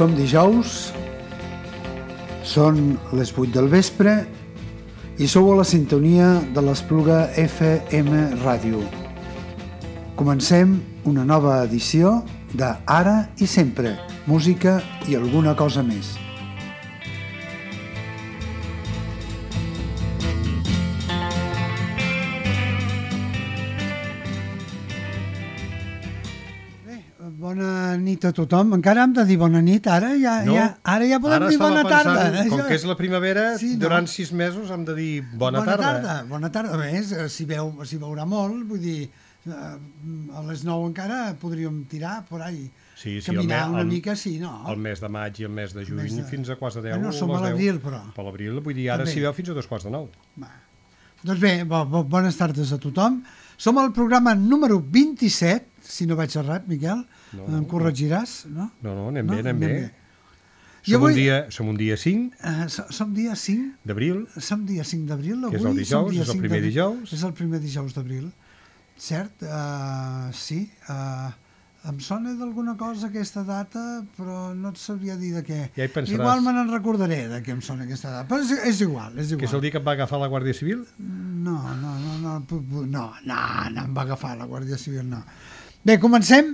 Som dijous, són les 8 del vespre i sou a la sintonia de l'Espluga FM Ràdio. Comencem una nova edició de Ara i Sempre, música i alguna cosa més. Bona nit a tothom. Encara hem de dir bona nit, ara ja podem dir bona tarda. Com que és la primavera, sí, no? Durant 6 mesos hem de dir bona tarda. Bona tarda. A més, si veurà molt, vull dir, a les 9 encara podríem tirar por ahí. Sí, caminar una mica, sí, no? El mes de maig i el mes de juny fins a quarts de 10. No, som a l'abril, però. Per l'abril, vull dir, ara s'hi veu fins a 2:45. Doncs bé, bones tardes a tothom. Som al programa número 27, si no vaig errat, Miquel, em corregiràs, no? No, anem bé. Som un dia 5. Som dia 5 d'abril. Som dia 5 d'abril, avui. Que és el dijous, és el primer dijous. És el primer dijous d'abril, cert? Sí, em sona d'alguna cosa aquesta data, però no et sabria dir de què. Ja hi pensaràs. Igual me n'en recordaré de què em sona aquesta data, però és igual. Que és el dia que em va agafar la Guàrdia Civil? No em va agafar la Guàrdia Civil, no. Bé, comencem?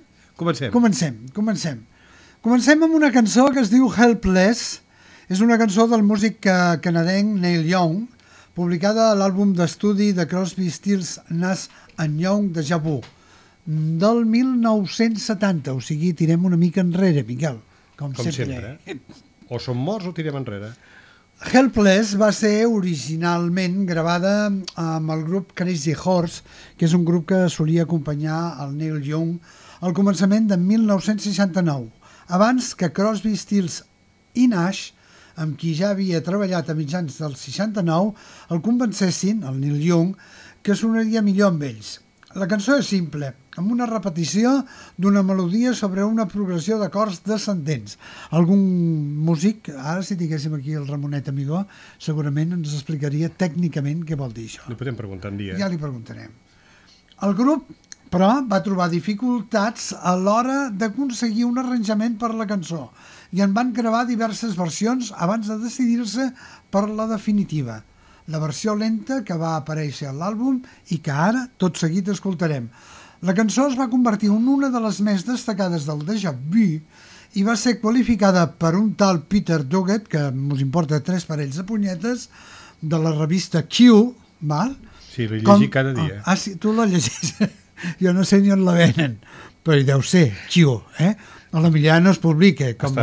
Comencem amb una cançó que es diu Helpless. És una cançó del músic canadenc Neil Young, publicada a l'àlbum d'estudi de Crosby, Stills, Nash & Young de Jabu, del 1970, o sigui, tirem una mica enrere, Miquel, com sempre. O som morts o tirem enrere. Helpless va ser originalment gravada amb el grup Crazy Horse, que és un grup que solia acompanyar el Neil Young al començament de 1969, abans que Crosby, Stills i Nash, amb qui ja havia treballat a mitjans del 69, el convencessin, el Neil Young, que sonaria millor amb ells. La cançó és simple, amb una repetició d'una melodia sobre una progressió d'acords descendents. Algun músic, ara si diguéssim aquí el Ramonet Amigó, segurament ens explicaria tècnicament què vol dir això. Li podem preguntar un dia. Ja li preguntarem. El grup, però, va trobar dificultats a l'hora d'aconseguir un arranjament per la cançó i en van gravar diverses versions abans de decidir-se per la definitiva. La versió lenta que va aparèixer a l'àlbum i que ara, tot seguit, escoltarem. La cançó es va convertir en una de les més destacades del Déjà Vu i va ser qualificada per un tal Peter Doggett, que ens importa 3 parells de punyetes, de la revista Q, val? Sí, l'he llegit cada dia. Sí, tu la llegeix. Jo no sé ni on la venen, però hi deu ser, Q, A la millor no es publica, com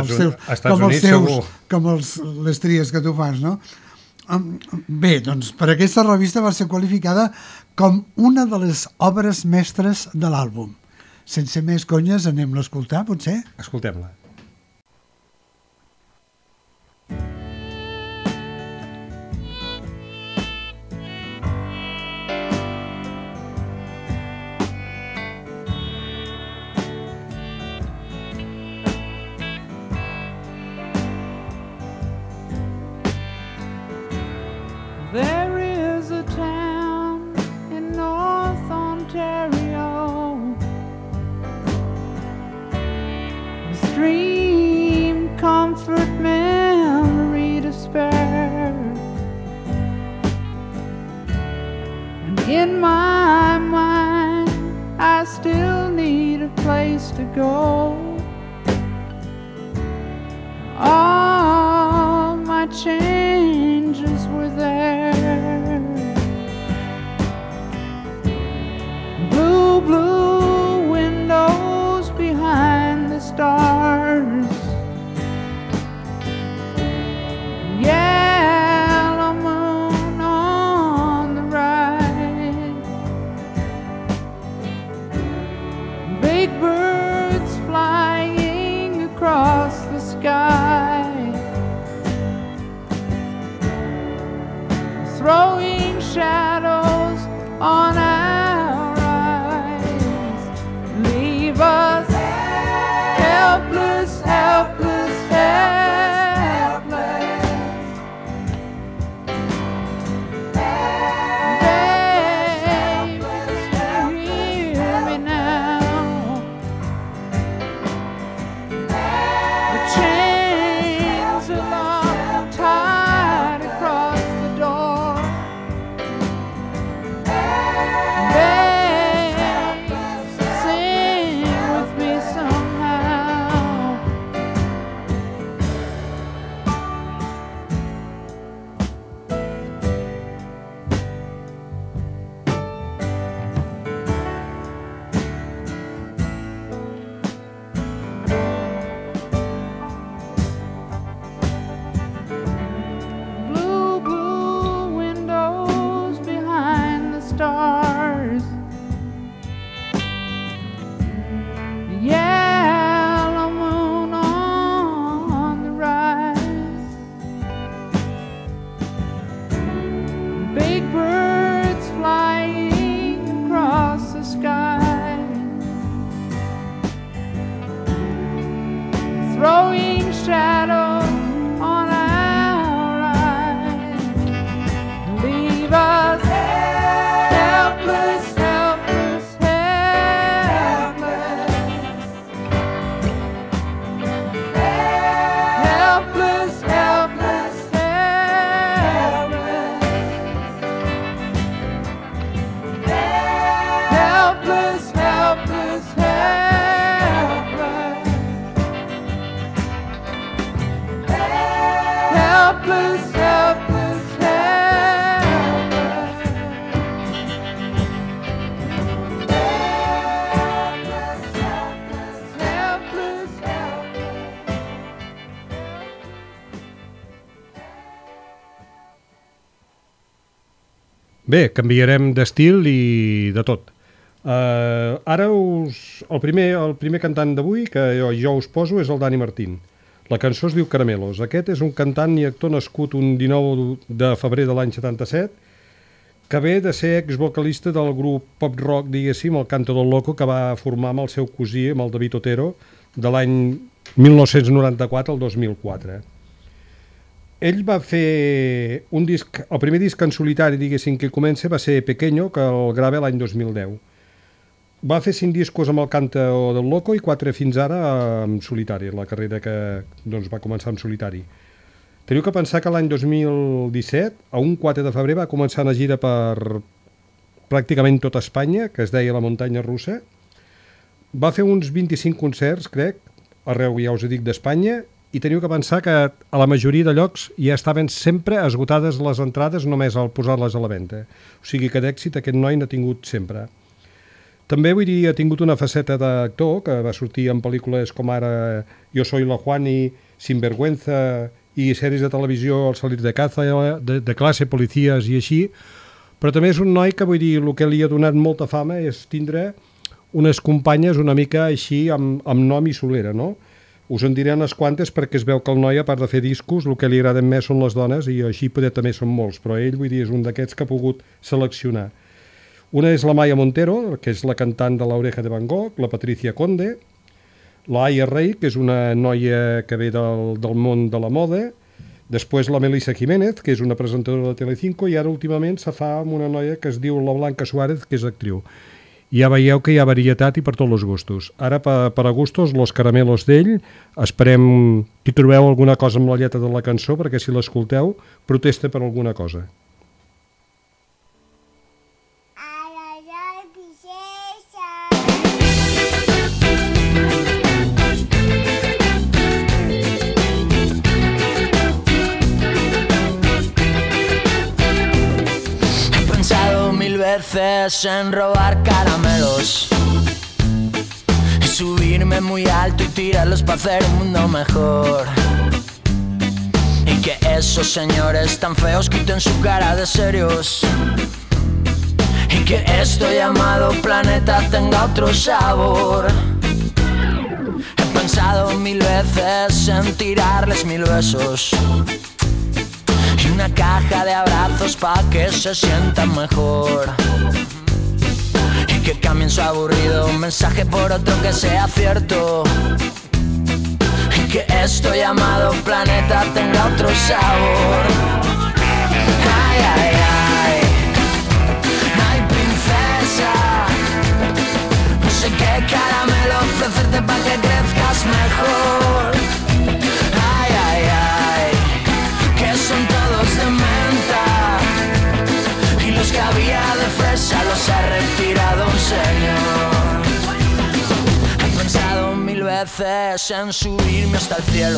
les tries que tu fas, no? Bé, doncs per aquesta revista va ser qualificada com una de les obres mestres de l'àlbum. Sense més conyes, anem-la a escoltar, potser? Escoltem-la. There is a town in North Ontario, a stream, comfort, memory to spare, and in my mind I still need a place to go. All my changes were there. Blue windows behind the stars, yellow moon on the right, big birds flying across the sky, throwing shadows on our eyes. Leave us helpless, helpless, helpless. Baby, hear me now. The chance Bé, canviarem d'estil i de tot. Ara el primer cantant d'avui que jo us poso és el Dani Martín. La cançó es diu Caramelos. Aquest és un cantant i actor nascut un 19 de febrer de l'any 77, que ve de ser exvocalista del grup pop-rock, diguéssim, el Canto del Loco, que va formar amb el seu cosí, amb el David Otero, de l'any 1994 al 2004. Ell va fer un disc, el primer disc en solitari, diguéssim, que comença, va ser Pequeño, que el grava l'any 2010. Va fer 5 discos amb el Canto del Loco i 4 fins ara en solitari, la carrera que doncs, va començar en solitari. Teniu que pensar que l'any 2017, a un 4 de febrer, va començar una gira per pràcticament tota Espanya, que es deia La Muntanya Russa. Va fer uns 25 concerts, crec, arreu, ja us ho dic, d'Espanya, i teniu que pensar que a la majoria de llocs ja estaven sempre esgotades les entrades només al posar-les a la venda. O sigui que d'èxit aquest noi n'ha tingut sempre. També, vull dir, ha tingut una faceta d'actor, que va sortir en pel·lícules com ara Yo soy la Juani, Sinvergüenza i sèries de televisió, El salir de caza, de classe, policies i així, però també és un noi que, vull dir, el que li ha donat molta fama és tindre unes companyes una mica així amb nom i solera, no? Us en diré unes quantes perquè es veu que el noi, a part de fer discos, el que li agraden més són les dones i així poder també són molts, però ell, vull dir, és un d'aquests que ha pogut seleccionar. Una és la Maya Montero, que és la cantant de l'Oreja de Van Gogh, la Patricia Conde, la Aya Rey, que és una noia que ve del món de la moda, després la Melissa Jiménez, que és una presentadora de Telecinco, i ara últimament se fa amb una noia que es diu la Blanca Suárez, que és actriu. Ja veieu que hi ha varietat i per tots els gustos. Ara, per a gustos, los caramelos d'ell, esperem que hi trobeu alguna cosa amb la lletra de la cançó, perquè si l'escolteu, protesta per alguna cosa. Veces en robar caramelos y subirme muy alto y tirarlos para hacer un mundo mejor, y que esos señores tan feos quiten su cara de serios, y que esto llamado planeta tenga otro sabor. He pensado 1000 veces en tirarles 1000 besos y una caja de abrazos pa' que se sientan mejor, y que cambien su aburrido mensaje por otro que sea cierto, y que esto llamado planeta tenga otro sabor. Ay, ay, ay, ay, princesa, no sé qué caramelo ofrecerte pa' que crezcas mejor. Ay, ay, ay, que son todos de menta y los que había de fresa los ha retirado un señor. He pensado 1000 veces en subirme hasta el cielo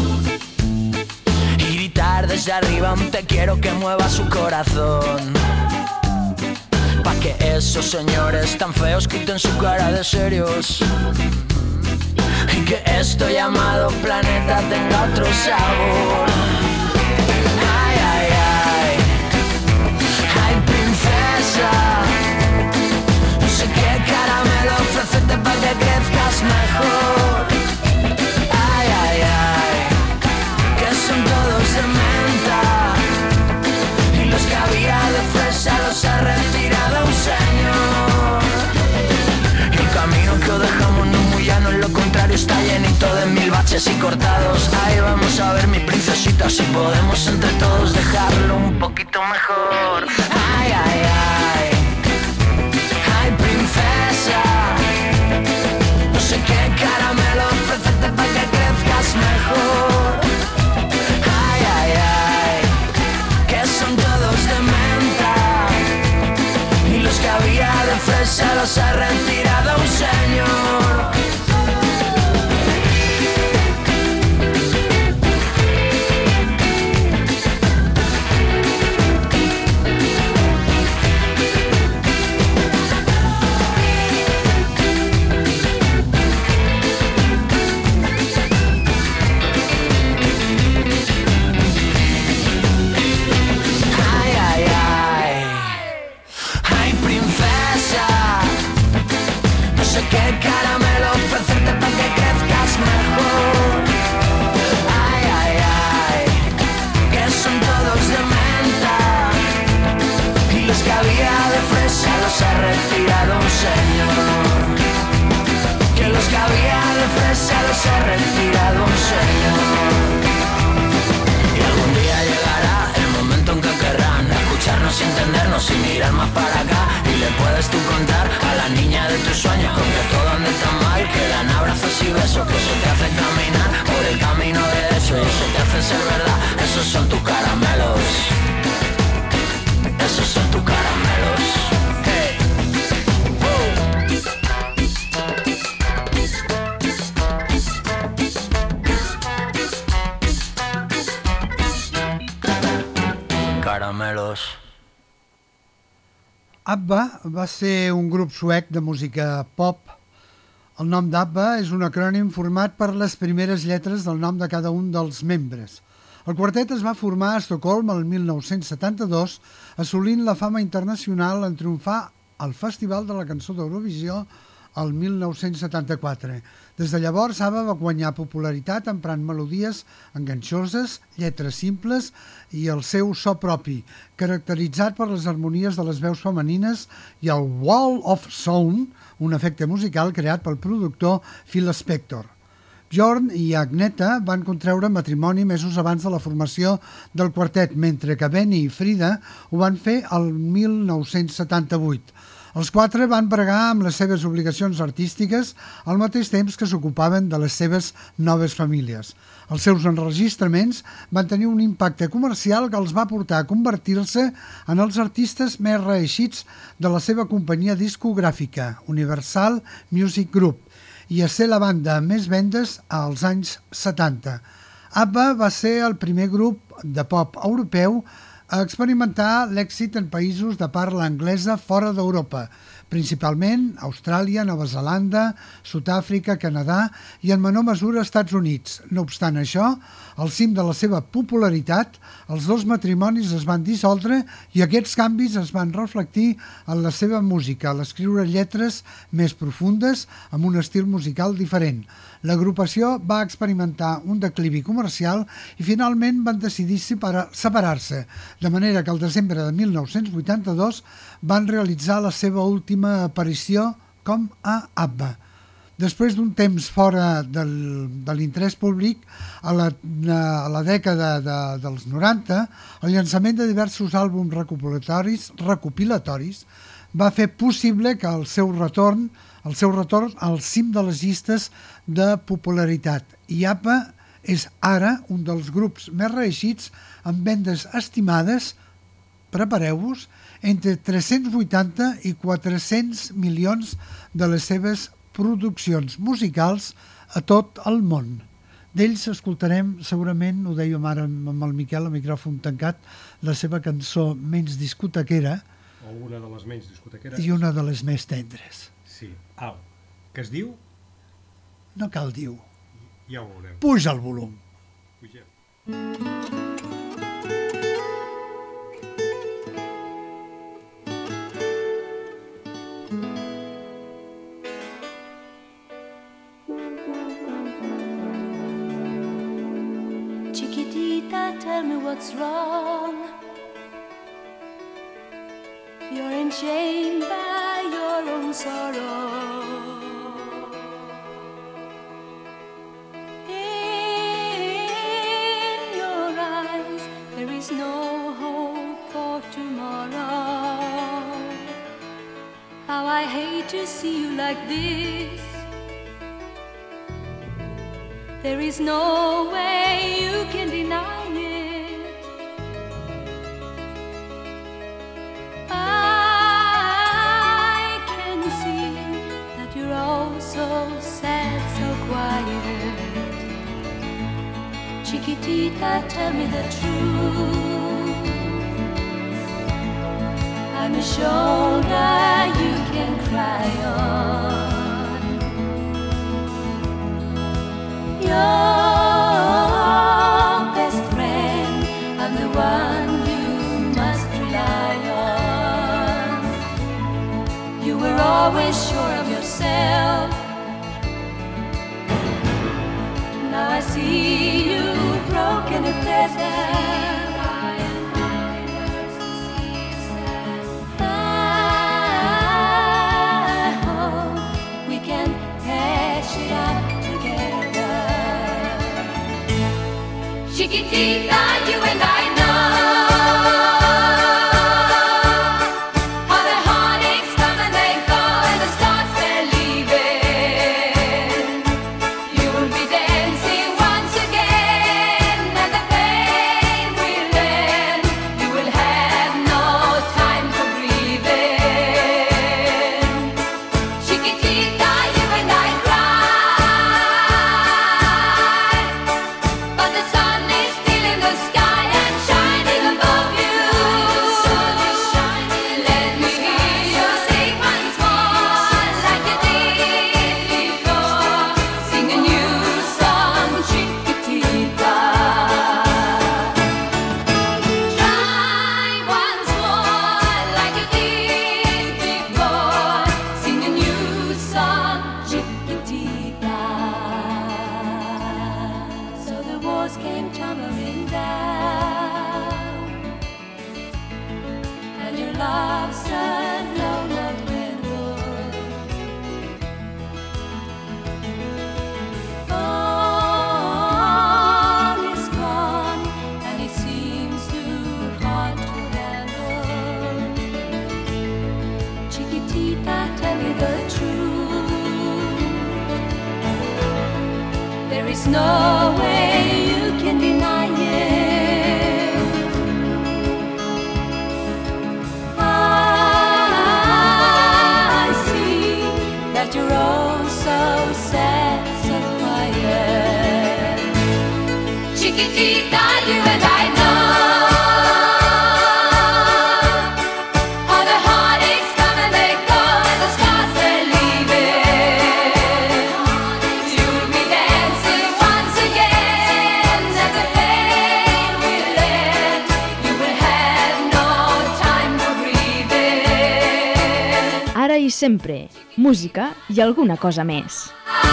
y gritar desde arriba un te quiero que mueva su corazón, pa' que esos señores tan feos quiten su cara de serios, y que esto llamado planeta tenga otro sabor. Ay, ay, ay, ay, princesa, no sé qué caramelo ofrecerte pa' que crezcas mejor. Ay, ay, ay, que son todos de menta y los que había de fresa los ha retirado un señor. Y el camino que os dejamos no es muy llano, es lo contrario, está llenito de 1000 baches y cortados. Ahí vamos a ver mi princesita si podemos entre todos dejarlo un poquito mejor. Ay, ay, ay, ay, princesa, no sé qué caramelo ofrecerte pa' que crezcas mejor. Ay, ay, ay, que son todos de menta y los que había de fresa los ha retirado un señor. se ha retirado un señor. Y algún día llegará el momento en que querrán escucharnos y entendernos y mirar más para acá. Y le puedes tú contar a la niña de tus sueños con que todo ande tan mal, que dan abrazos y besos, que eso te hace caminar por el camino derecho y eso te hace ser verdad. Esos son tus caramelos. Esos son tus caramelos. Hey. Caramelos. ABBA va ser un grup suec de música pop. El nom d'ABBA és un acrònim format per les primeres lletres del nom de cada un dels membres. El quartet es va formar a Estocolm el 1972, assolint la fama internacional en triomfar al Festival de la Cançó d'Eurovisió el 1974. Des de llavors, ABBA va guanyar popularitat emprant melodies enganxoses, lletres simples i el seu so propi, caracteritzat per les harmonies de les veus femenines i el wall of sound, un efecte musical creat pel productor Phil Spector. Bjorn i Agneta van contreure matrimoni mesos abans de la formació del quartet, mentre que Benny i Frida ho van fer el 1978. Els quatre van bregar amb les seves obligacions artístiques al mateix temps que s'ocupaven de les seves noves famílies. Els seus enregistraments van tenir un impacte comercial que els va portar a convertir-se en els artistes més reeixits de la seva companyia discogràfica, Universal Music Group, i a ser la banda amb més vendes als anys 70. ABBA va ser el primer grup de pop europeu a experimentar l'èxit en països de parla anglesa fora d'Europa, principalment Austràlia, Nova Zelanda, Sud-àfrica, Canadà i en menor mesura Estats Units. No obstant això, al cim de la seva popularitat, els dos matrimonis es van dissoldre i aquests canvis es van reflectir en la seva música, a l'escriure lletres més profundes amb un estil musical diferent. L'agrupació va experimentar un declivi comercial i finalment van decidir separar-se, de manera que al desembre de 1982 van realitzar la seva última aparició com a ABBA. Després d'un temps fora de l'interès públic, a la dècada dels 90, el llançament de diversos àlbums recopilatoris va fer possible que el seu retorn al cim de les llistes de popularitat. I ABBA és ara un dels grups més reeixits amb vendes estimades, prepareu-vos, entre 380 i 400 milions de les seves produccions musicals a tot el món. D'ells escoltarem, segurament, ho dèiem ara amb el Miquel, a micròfon tancat, la seva cançó menys discotequera, o una de les menys discotequeres, i una de les més tendres. Sí, au, que es diu? No cal dir-ho. Ja ho veurem. Puja el volum. Pugem. Chiquitita, tell me what's wrong. You're enchained by your own sorrow. In your eyes there is no hope for tomorrow. How I hate to see you like this. There is no way you can deny it. I can see that you're all so sad, so quiet. Chiquitita, tell me the truth. I'm a shoulder you can cry on. Your best friend, I'm the one you must rely on. You were always sure of yourself. Now I see you broken and desert. I hope we can patch it up together. love's a low redwood. All is gone, and it seems too hard to handle. Chiquitita, tell me the truth. There is no way you can deny it. I see that you're oh so sad, so quiet. Chiquitita, you and I know how the heartaches come and they go, and the scars they're leaving. You'll be dancing once again, and the pain will end. You will have no time for breathing. Ara i sempre, música i alguna cosa més.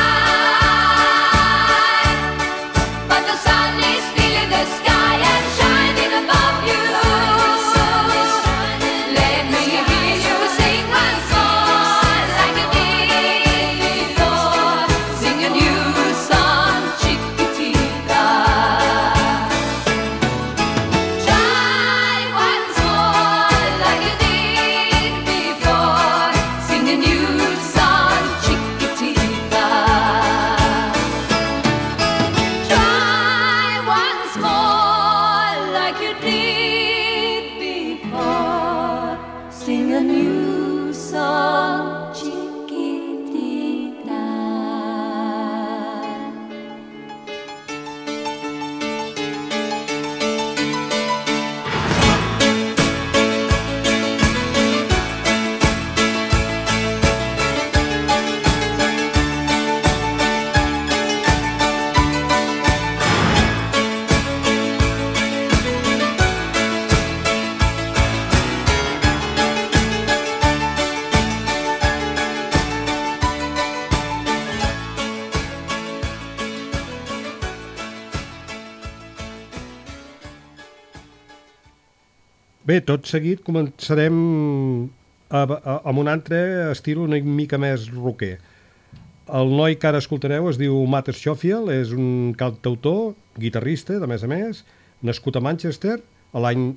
But the sun is still in the sky and shining above you. Let me hear you sing once more like you did before. Sing a new song, Chiquitita. Try once more like you did before. Sing a new song, Chiquitita. Try once more like you did before. Sing a new song, Chiquitita. Bé, tot seguit començarem amb un altre estil una mica més rocker. El noi que ara escoltareu es diu Matt Schofield, és un cantautor, guitarrista, de més a més, nascut a Manchester l'any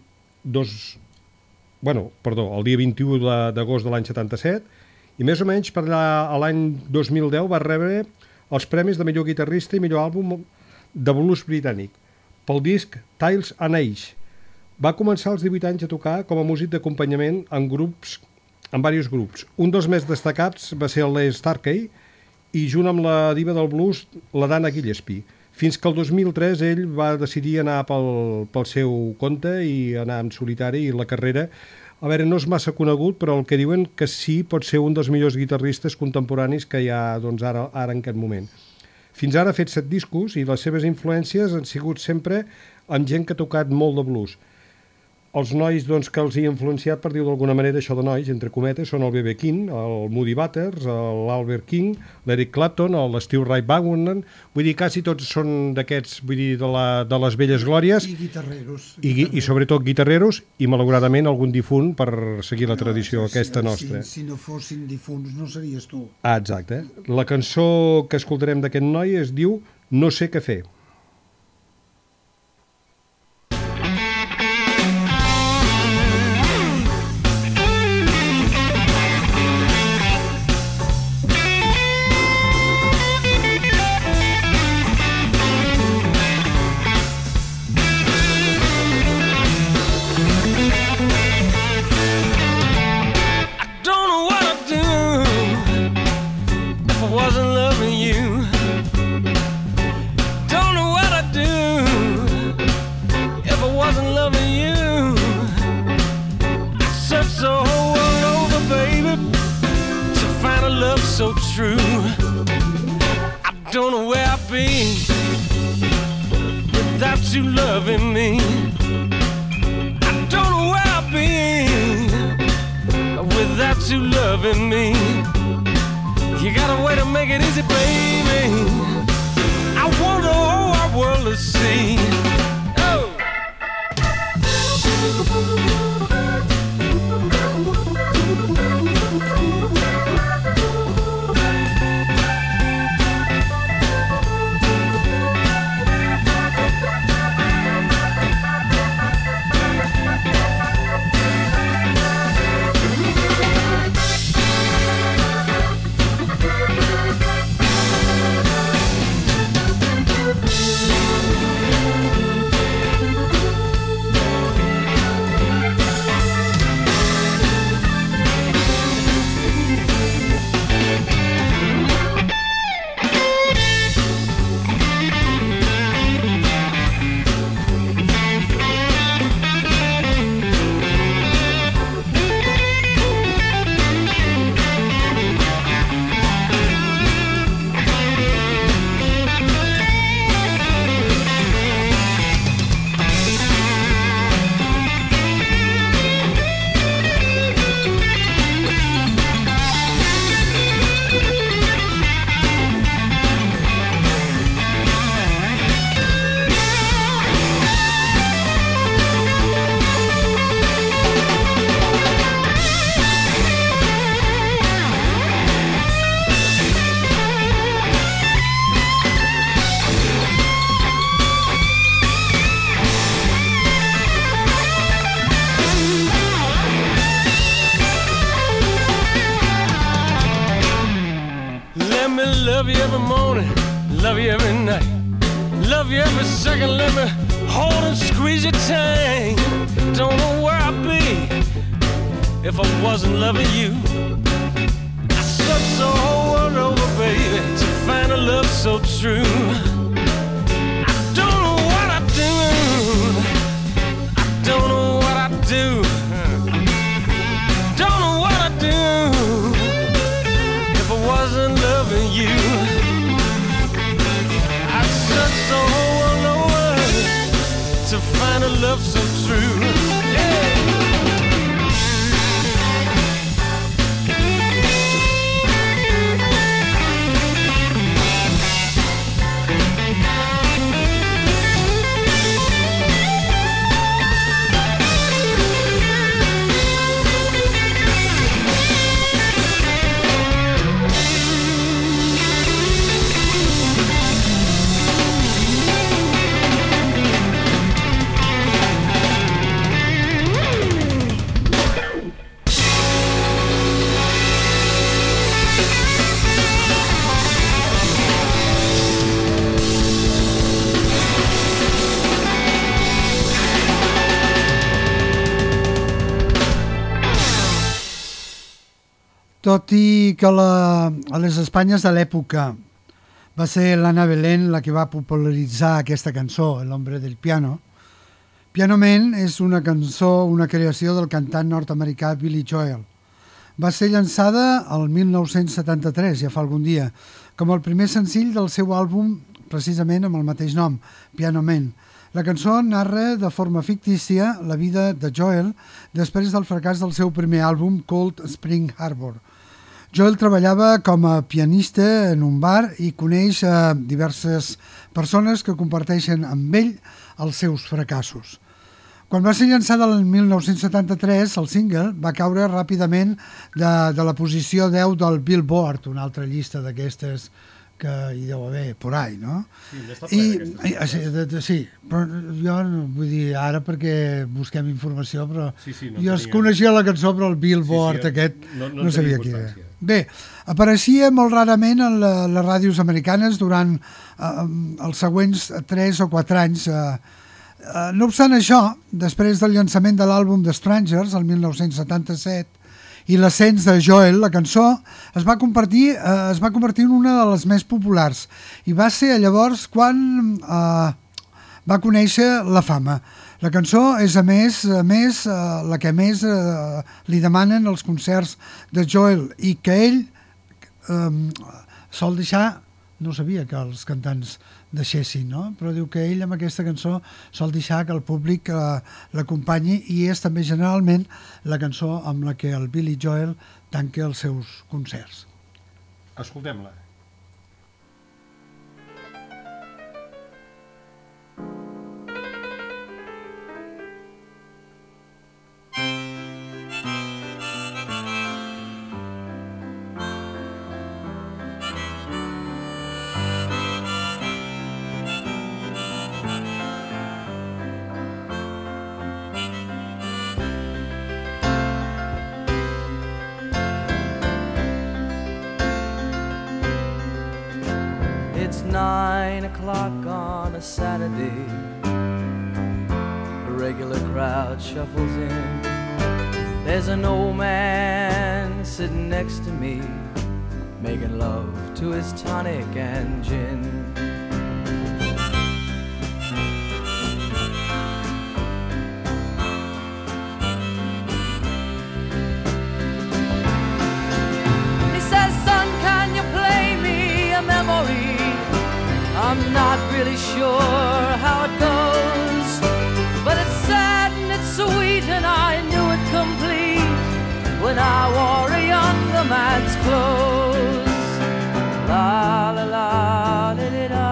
el dia 21 d'agost de l'any 77, i més o menys per allà l'any 2010 va rebre els premis de millor guitarrista i millor àlbum de blues britànic pel disc Tales and Age. Va començar als 18 anys a tocar com a músic d'acompanyament en diversos grups. Un dels més destacats va ser el Les Starkey, i junt amb la diva del blues, la Dana Gillespie, fins que el 2003 ell va decidir anar pel seu compte i anar en solitari, i la carrera, a veure, no és massa conegut, però el que diuen que sí pot ser un dels millors guitarristes contemporanis que hi ha doncs, ara en aquest moment. Fins ara ha fet 7 discos i les seves influències han sigut sempre amb gent que ha tocat molt de blues. Els nois doncs, que els hi ha influenciat, per dir-ho d'alguna manera, això de nois, entre cometes, són el B.B. King, el Muddy Waters, l'Albert King, l'Eric Clapton, l'Steve Ray Vaughan, vull dir, quasi tots són d'aquests, vull dir, de les velles glòries. I guitarreros. I sobretot guitarreros, i malauradament algun difunt per seguir la tradició aquesta nostra. Si no fossin difunts no series tu. Ah, exacte. La cançó que escoltarem d'aquest noi es diu No sé què fer. So true. I don't know where I'd be without you loving me. I don't know where I'd be without you loving me. You got a way to make it easy, baby. I want the whole wide world to see. Oh. Love you every morning, love you every night. Love you every second, let me hold and squeeze your tight. Don't know where I'd be if I wasn't loving you. I searched the whole world over, baby, to find a love so true. I don't know what I'd do. I don't know what I'd do. Don't know what I'd do if I wasn't loving you. I searched the whole world over to find a love so true. Yeah. Tot i que a les Espanyes de l'època va ser l'Anna Belén la que va popularitzar aquesta cançó, El hombre del piano, Piano Man és una cançó, una creació del cantant nord-americà Billy Joel. Va ser llançada el 1973, ja fa algun dia, com el primer senzill del seu àlbum precisament amb el mateix nom, Piano Man. La cançó narra de forma fictícia la vida de Joel després del fracàs del seu primer àlbum, Cold Spring Harbor. Joel treballava com a pianista en un bar i coneix diverses persones que comparteixen amb ell els seus fracassos. Quan va ser llançada el 1973, el single va caure ràpidament de la posició 10 del Billboard, una altra llista d'aquestes que hi deu haver por ahí, no? Sí, però jo vull dir ara perquè busquem informació, però jo es coneixia la cançó, però el Billboard aquest no sabia qui era. Bé, apareixia molt rarament en les ràdios americanes durant els següents 3 o 4 anys. No obstant això, després del llançament de l'àlbum The Strangers, el 1977, i l'ascens de Joel, la cançó es va convertir en una de les més populars i va ser llavors quan va conèixer la fama. La cançó és a més la que més li demanen els concerts de Joel i que ell sol deixar, no sabia que els cantants deixessin, no? Però diu que ell amb aquesta cançó sol deixar que el públic l'acompanyi i és també generalment la cançó amb la que el Billy Joel tanca els seus concerts. Escoltem-la. It's 9 o'clock on a Saturday. A regular crowd shuffles in. There's an old man sitting next to me, making love to his tonic and gin. He says, son, can you play me a memory? I'm not really sure how it goes, but it's sad and it's sweet and I knew it complete when I wore a younger man's clothes. La la la li li da,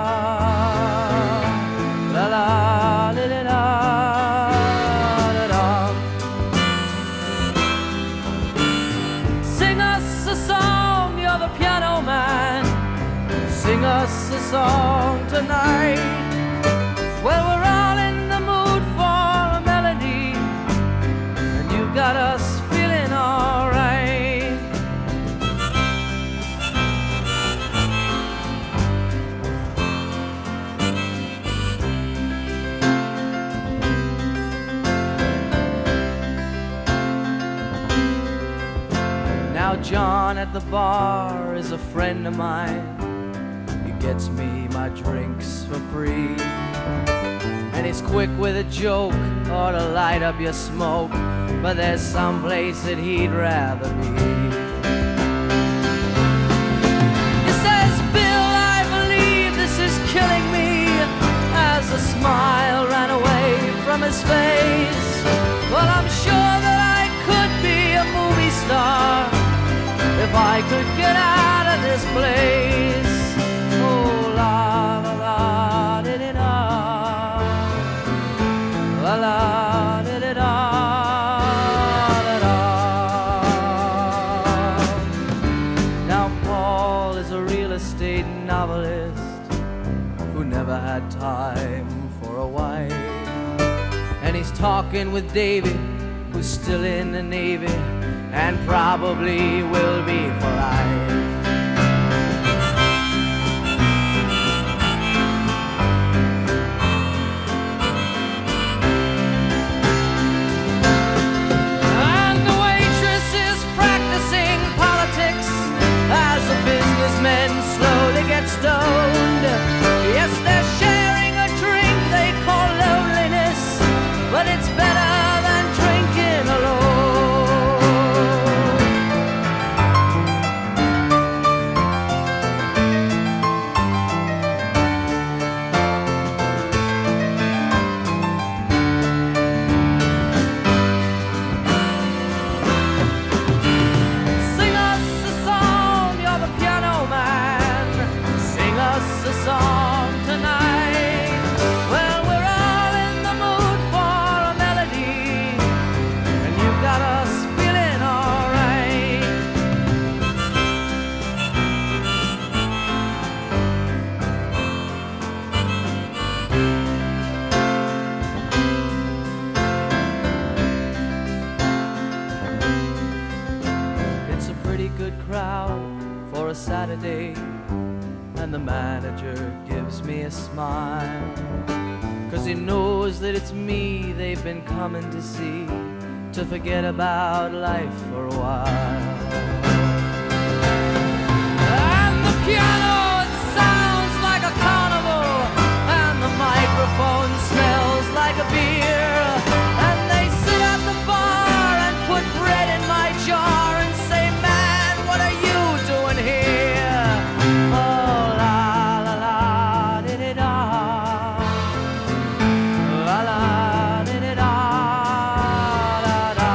la la li li da, da da. Sing us a song, you're the piano man. Sing us a song tonight. Well, we're all in the mood for a melody, and you've got us feeling all right. Now John at the bar is a friend of mine. He gets me my drinks for free, and he's quick with a joke or to light up your smoke, but there's some place that he'd rather be. He says, Bill, I believe this is killing me, as a smile ran away from his face. Well, I'm sure that I could be a movie star if I could get out of this place. Oh, la la la, did it all. La la, did it all, did all. Now Paul is a real estate novelist who never had time for a wife, and he's talking with Davy, who's still in the Navy and probably will be for life. And the waitress is practicing politics as the businessmen slowly get stoned. Yes, they're sharing a drink they call loneliness, but it's better than drinking alone. Sing us a song, you're the piano man. Sing us a song tonight. Well, we're all in the mood for a melody, and you got us feeling alright. It's a pretty good crowd for a Saturday, and the manager gives me a smile, 'cause he knows that it's me they've been coming to see, to forget about life for a while. And the piano, it sounds like a carnival, and the microphone smells like a beer, and they sit at the bar and put bread in my jar and say, man, what are you doing here? Oh, la la la, did it all. La la, did it all, da da.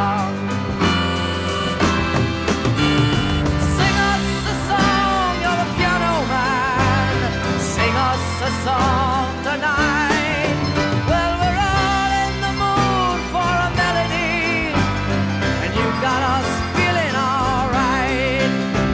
Sing us a song, you're the piano man. Sing us a song tonight. Well, we're all in the mood for a melody, and you got us feeling alright.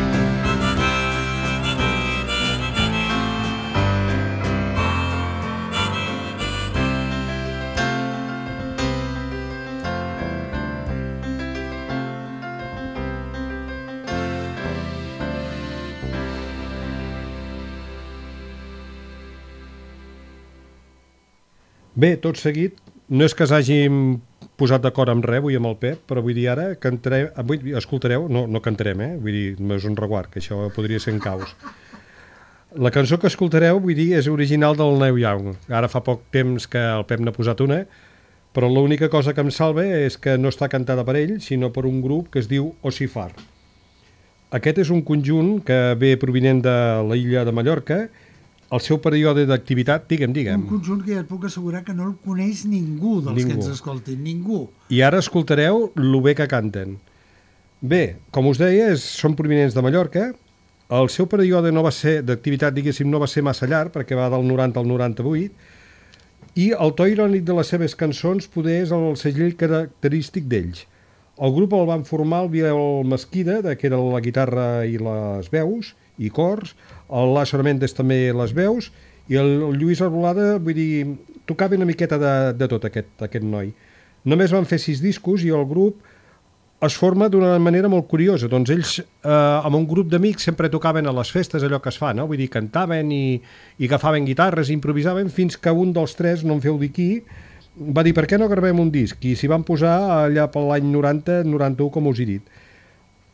Bé, tot seguit, no és que s'hàgim posat d'acord amb res avui amb el Pep, però vull dir ara avui escoltareu, no cantarem, vull dir, no és un reguard, que això podria ser en caos. La cançó que escoltareu, vull dir, és original del Neil Young. Ara fa poc temps que el Pep n'ha posat una, però l'única cosa que em salva és que no està cantada per ell, sinó per un grup que es diu Ossifar. Aquest és un conjunt que ve provinent de l'illa de Mallorca. El seu període d'activitat, digue'm. Un conjunt que ja et puc assegurar que no el coneix ningú dels que ens escoltin, ningú. I ara escoltareu lo bé que canten. Bé, com us deia, són provinents de Mallorca. El seu període no va ser d'activitat, diguéssim, no va ser massa llarg, perquè va del 90 al 98, i el to irònic de les seves cançons poder és el segell característic d'ells. El grup el van formar el Biel Mesquida, que era la guitarra i les veus, i cors, el Lázaro Méndez també les veus, i el Lluís Arbolada, vull dir, tocava una miqueta de tot aquest noi. Només van fer 6 discos i el grup es forma d'una manera molt curiosa. Doncs ells, amb un grup d'amics, sempre tocaven a les festes allò que es fa, no? Vull dir, cantaven i agafaven guitarres, improvisaven, fins que un dels 3, no em feu dir qui, va dir, per què no gravem un disc? I s'hi van posar allà per l'any 90-91, com us he dit.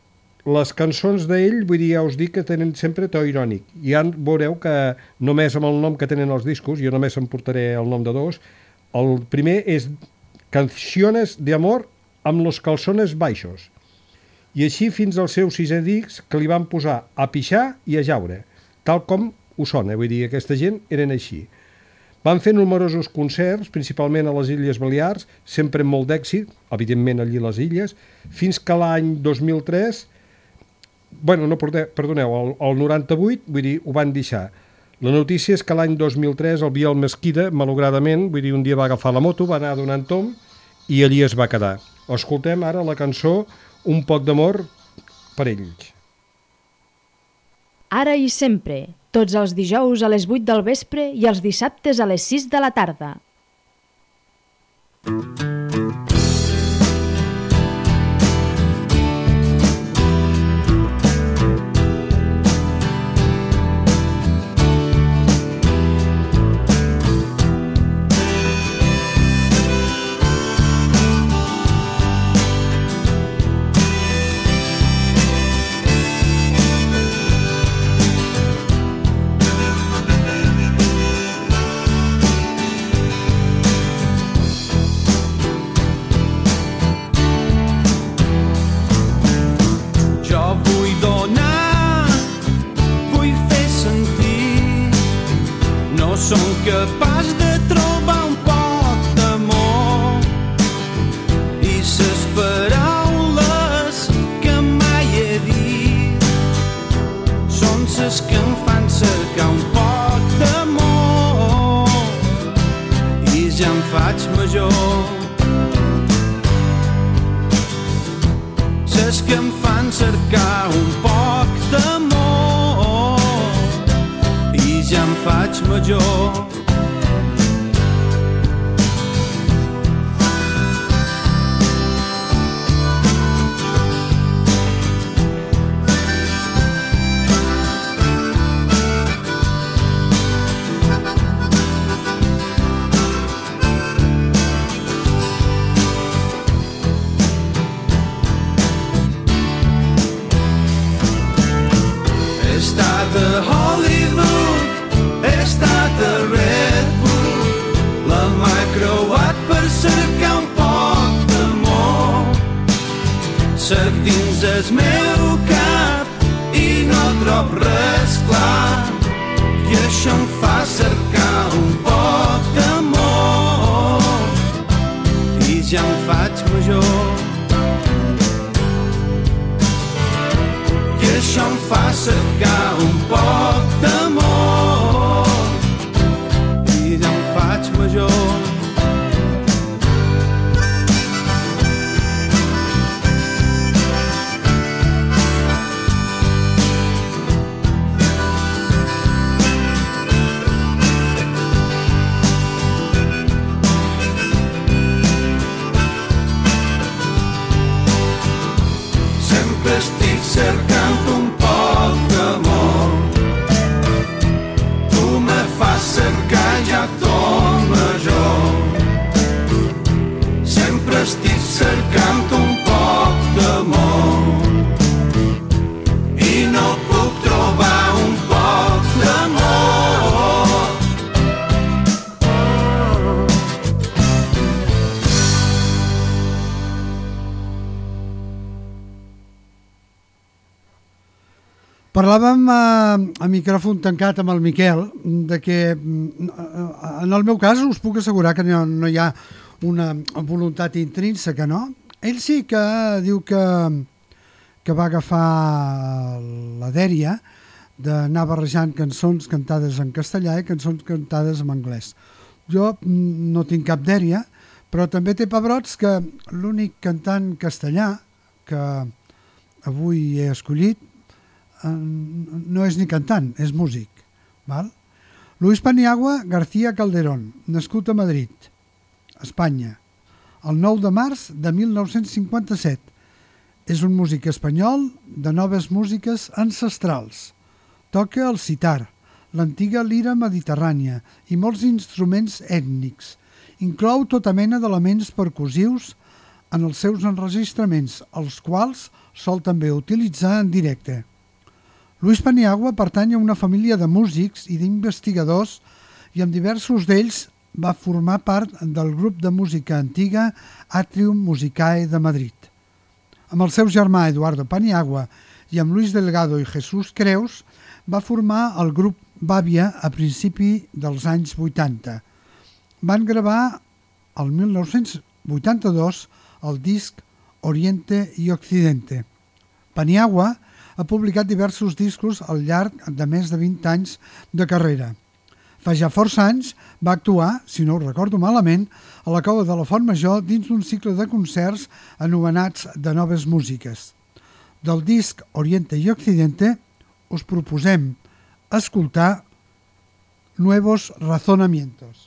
les cançons d'ell, vull dir, ja us dic que tenen sempre to irònic. Ja veureu que només amb el nom que tenen els discos, jo només em portaré el nom de dos, el primer és Canciones de amor amb los calzones baixos. I així fins al seu 6è disc, que li van posar a pixar i a jaure, tal com ho sona, vull dir, aquesta gent eren així. Van fer numerosos concerts, principalment a les Illes Balears, sempre amb molt d'èxit, evidentment allí a les Illes, fins que l'any 2003, perdoneu, el 98, vull dir, ho van deixar. La notícia és que l'any 2003 el Biel Mesquida, malauradament, vull dir, un dia va agafar la moto, va anar donant tom i allí es va quedar. Escoltem ara la cançó Un poc d'amor per ells. Ara i sempre, tots els dijous a les 8 del vespre i els dissabtes a les 6 de la tarda. Som capaç de trobar un poc d'amor i ses paraules que mai he dit són ses que em fan cercar un poc d'amor i ja em faig major. Ses que em fan cercar un poc d'amor i ja em faig major. He estat a Hollywood, he estat a Redwood, la mà he creuat per cercar un poc d'amor. Sec dins el meu cap i no trob res clar, i això em fa cercar un poc d'amor i ja em faig major. I això em fa cercar un poc d'amor i ja em faig major. Sempre estic cercant un poc d'amor. Tu me fas cercar ja tot major. Sempre estic cercant un poc d'amor i no puc trobar un poc d'amor. Parlàvem a micròfon tancat amb el Miquel de que en el meu cas us puc assegurar que no hi ha una voluntat intrínseca, no? Ell sí que diu que va agafar la dèria d'anar barrejant cançons cantades en castellà i cançons cantades en anglès. Jo no tinc cap dèria, però també té pebrots que l'únic cantant castellà que avui he escollit no és ni cantant, és músic. Val? Luis Paniagua García Calderón, nascut a Madrid, Espanya, el 9 de març de 1957. És un músic espanyol de noves músiques ancestrals. Toca el sitar, l'antiga lira mediterrània i molts instruments ètnics. Inclou tota mena d'elements percussius en els seus enregistraments, els quals sol també utilitzar en directe. Luis Paniagua pertany a una família de músics i d'investigadors i amb diversos d'ells va formar part del grup de música antiga Atrium Musicae de Madrid. Amb el seu germà Eduardo Paniagua i amb Luis Delgado i Jesús Creus va formar el grup Bàvia a principi dels anys 80. Van gravar el 1982 el disc Oriente i Occidente. Paniagua ha publicat diversos discos al llarg de més de 20 anys de carrera. Fa ja força anys va actuar, si no ho recordo malament, a la Cova de la Font Major dins d'un cicle de concerts anomenats de noves músiques. Del disc Oriente i Occidente us proposem escoltar Nuevos Razonamientos.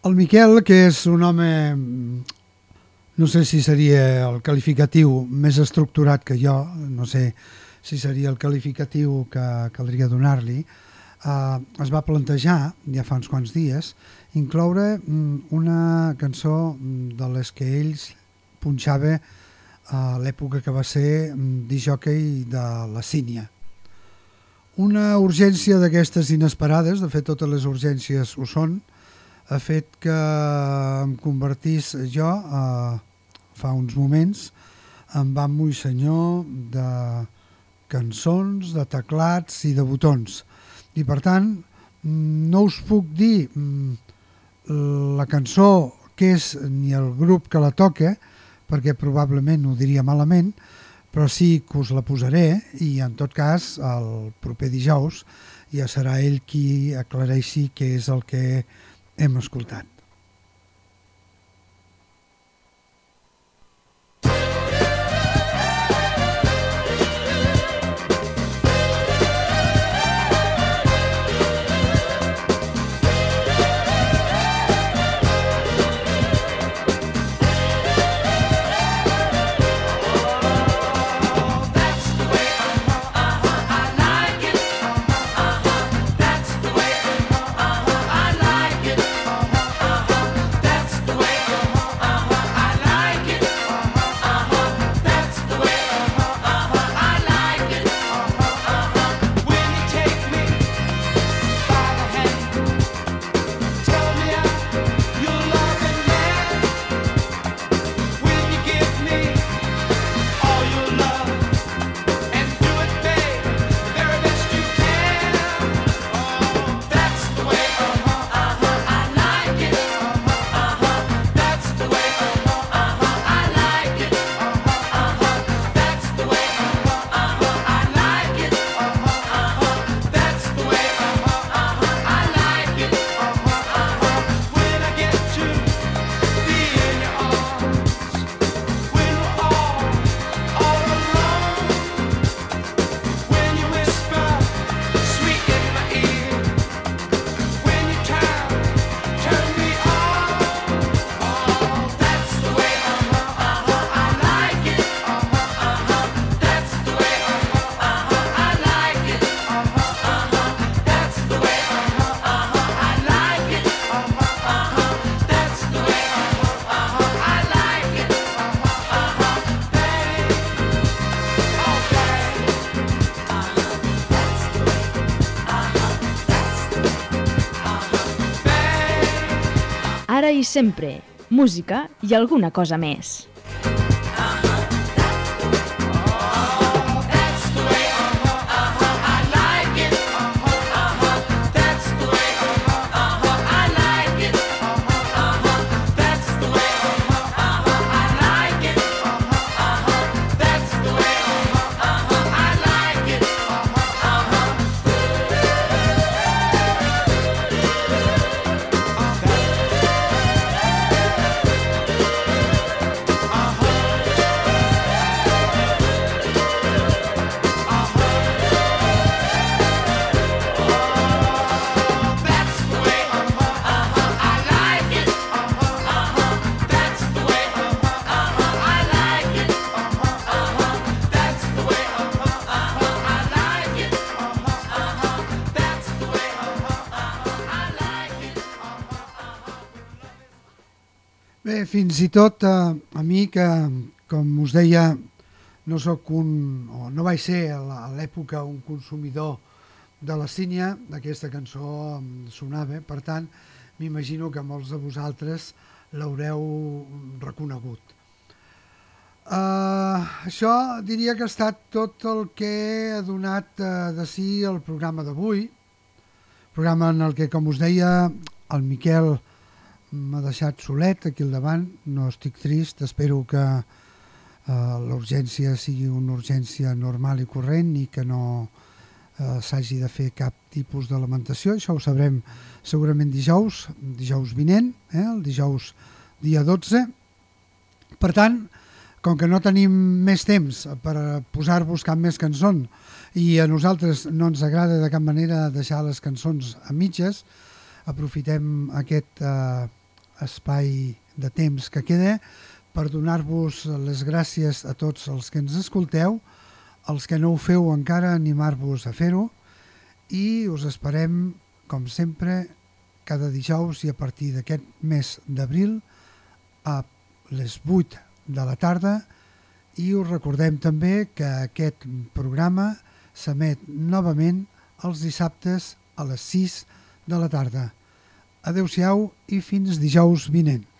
El Miquel, que és un home, no sé si seria el qualificatiu més estructurat que jo, no sé si seria el qualificatiu que caldria donar-li, es va plantejar, ja fa uns quants dies, incloure una cançó de les que ells punxava a l'època que va ser discjòquei de la Sínia. Una urgència d'aquestes inesperades, de fet totes les urgències ho són, ha fet que em convertís jo, fa uns moments, en amo i senyor de cançons, de teclats i de botons. I per tant, no us puc dir la cançó que és ni el grup que la toca, perquè probablement ho diria malament, però sí que us la posaré i en tot cas el proper dijous ja serà ell qui aclareixi què és el que hem escoltat. Ara i sempre, música i alguna cosa més. Bé, fins i tot a mi, que com us deia, no soc o no vaig ser a l'època un consumidor de la Sínia, aquesta cançó em sonava, per tant, m'imagino que molts de vosaltres l'haureu reconegut. Això diria que ha estat tot el que ha donat de si el programa d'avui, programa en el que, com us deia, el Miquel m'ha deixat solet aquí al davant. No estic trist, espero que l'urgència sigui una urgència normal i corrent i que no s'hagi de fer cap tipus de lamentació. Això ho sabrem segurament dijous vinent, el dijous dia 12. Per tant, com que no tenim més temps per posar-vos cap més cançó i a nosaltres no ens agrada de cap manera deixar les cançons a mitges, aprofitem aquest espai de temps que queda per donar-vos les gràcies a tots els que ens escolteu, els que no ho feu encara, animar-vos a fer-ho, i us esperem, com sempre, cada dijous i a partir d'aquest mes d'abril a les 8 de la tarda, i us recordem també que aquest programa s'emet novament els dissabtes a les 6 de la tarda. Adéu-siau i fins dijous vinent.